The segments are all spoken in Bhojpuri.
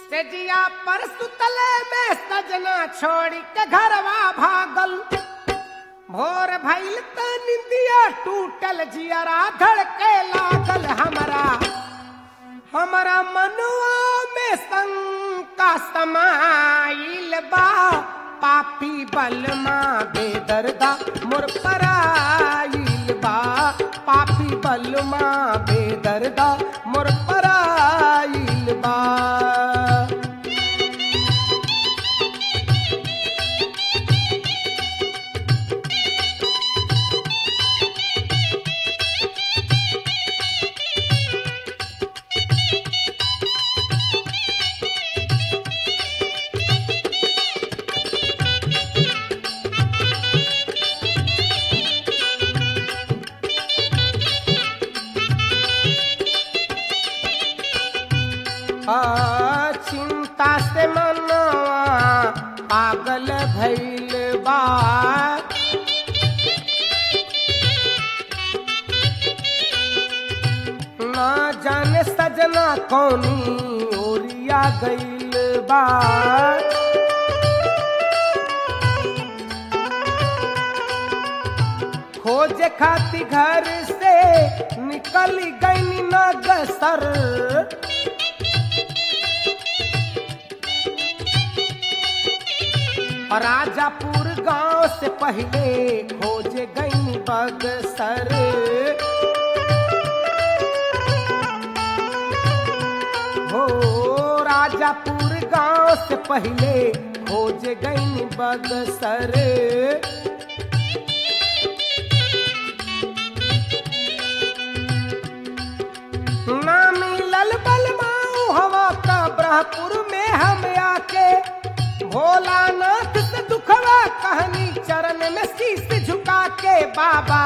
सेजिया पर सुतले में सजना छोड़ के घरवा भागल। भोर भइल त निंदिया टूटल जियरा धड़के लागल। हमरा मनुआ में शंका समाइल बा। पापी बलमा बेदर्दा मोर पराइल बा। पापी बलमा बेदर्दा मोर पराइल बा। चिंता से मनवा पागल भइल बा। ना जाने सजना कौनी ओरिया गइल बा। खोजे खाती घर से निकल गई नगसर। राजापुर गांव से पहले खोज गई बगसर। हो राजापुर गांव से पहले खोज गई बगसर। ना मिलल बलमाऊ हवा का ब्रह्मपुर में हम आके। भोलानाथ से दुखवा कहनी चरण में शीश झुका के। बाबा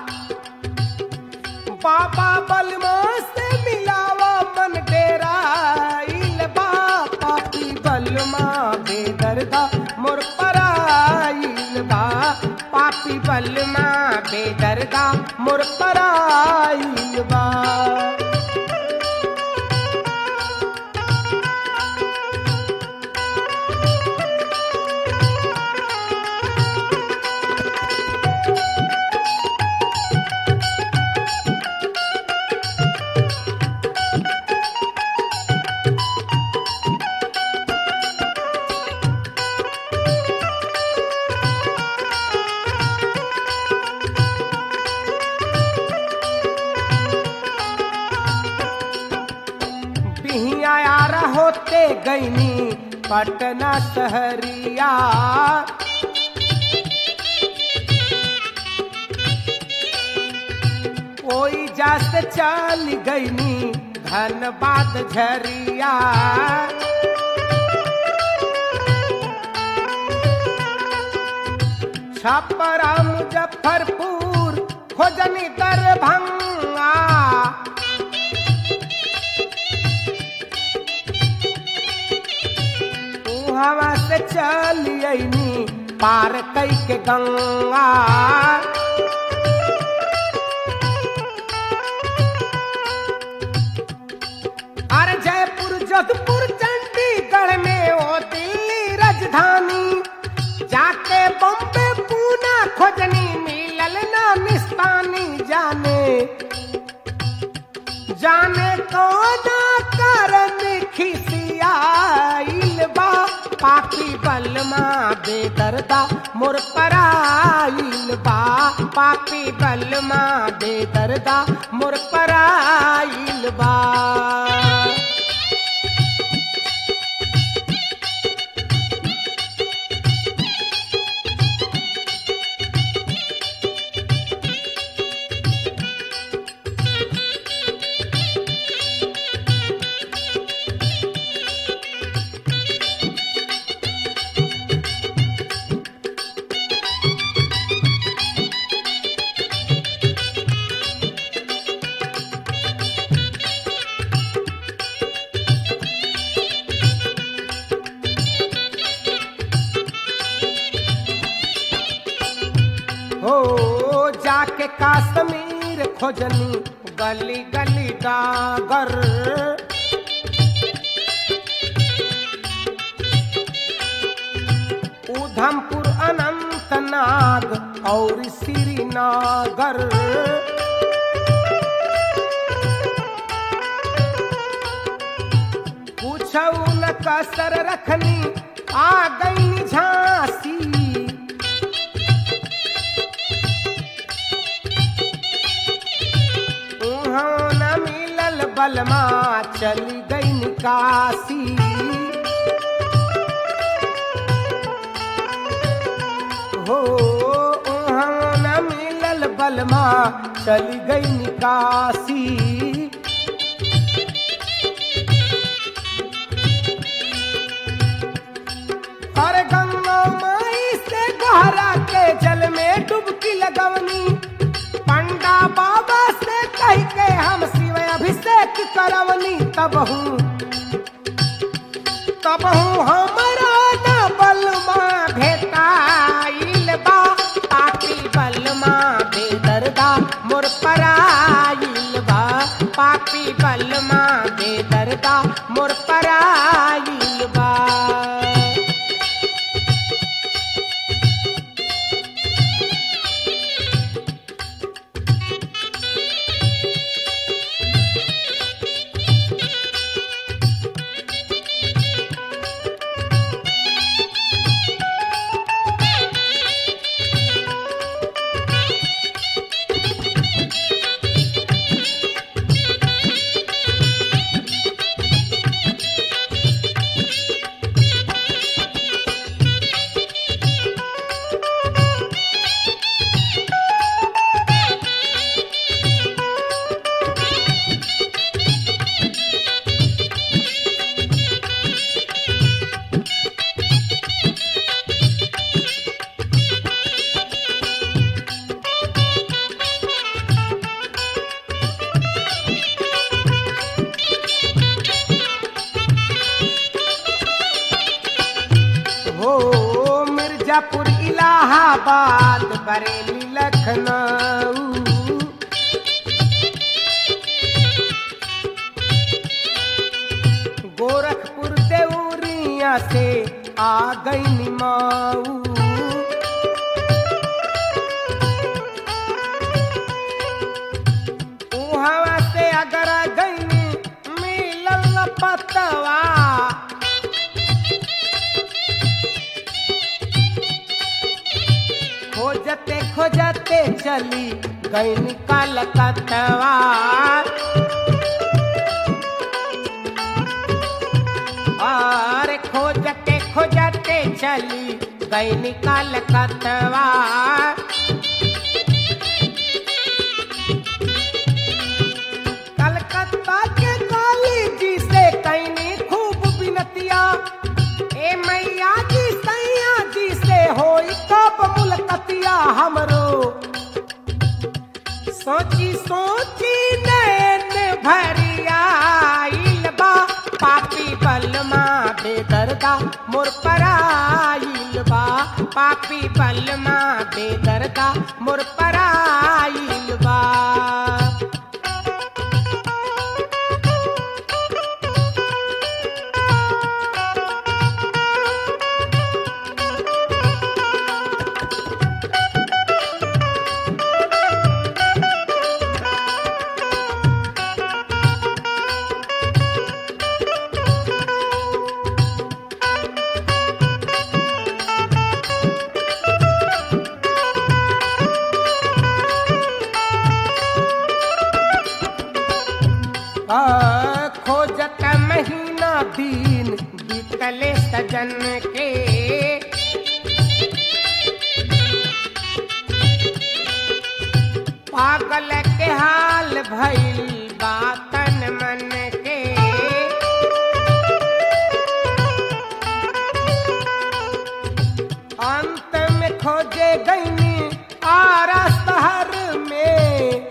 बलमा से मिलावा मन डेराइल बा। पापी बलमा बेदर्दा मोर पराइल बा। पापी बलमा बेदर्दा मोर पराइल बा। होते गईनी पटना शहरिया। कोई जास चल गईनी धनबाद झरिया। छपरा मुजफ्फरपुर खोजनी दरभंगा। हवा से चलियनी पार कई के गंगा। अरे जयपुर जोधपुर चंडीगढ़ में ओ दिल्ली राजधानी। जाके बम्बे पूना खोजनी मिलल ना निस्तानी। जाने कौन कारण खिसियाइल बा। पापी बलमा बेदर्दा मोर पराइल बा। पापी बलमा बेदर्दा मोर पराइल बा। हो जाके कश्मीर खोजनी गली गली डागर। उधमपुर अनंतनाग और श्रीनगर। पूछऊ न कसर रखनी आ गई झांसी। उहाँ न मिलल बलमा चली गई निकासी। हो उहाँ न मिलल बलमा चली गई निकासी। और गंगा माई से गहरा के जल में डुबकी लगवनी। पंडा बाबा से कह के हम शिव अभिषेक करवनी। तबहू हमरा न बलमा भेटाइल बा। पापी बलमा बेदर्दा मोर पराइल बा। पापी बलमा बेदर्दा मोर पराइल बा। मिर्जापुर इलाहाबाद बरेली लखनऊ। गोरखपुर देवरिया से आ गई निमाऊ। उहाँ से अगर गई मिलल पतवा। खोजते खोजते चली गई निकाल कतवा। और खोजते खोजते चली गई निकाल कतवा। कलकत्ता के काली जी से कईनी खूब बिनतिया। ए मैया जी सैया जी से होई कब मुलकतिया हमरो। सोची सोची नैन भरियाइल बा। पापी बलमा बेदर्दा मोर पराइल बा। पापी बलमा बेदर्दा मोर पराइल बा। खोजत महीना दिन बीतले सजन के। पागल के हाल भइल बातन मन के। अंत में खोजे गईनी आरा शहर में।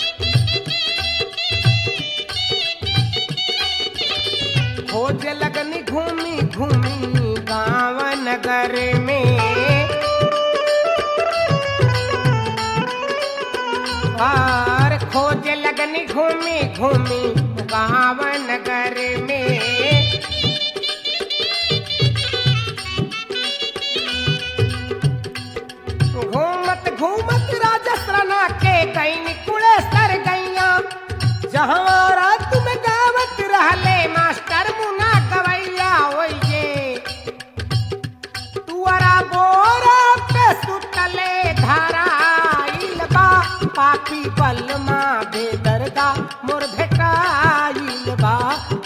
खोज लगनी घूमी घूमी गाँव नगर में। और खोज लगनी घूमी घूमी गाँव नगर में।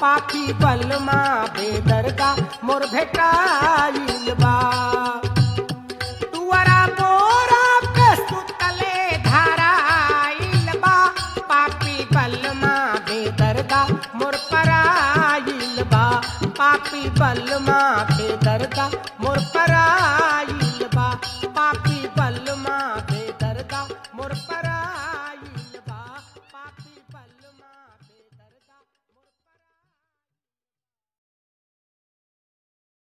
पापी बलमा बेदर्दा मोर भेटाइल बा तुअरा मोरा पे सुतले धराइल बा पापी बलमा बेदर्दा मोर पराइल बा पापी बलमा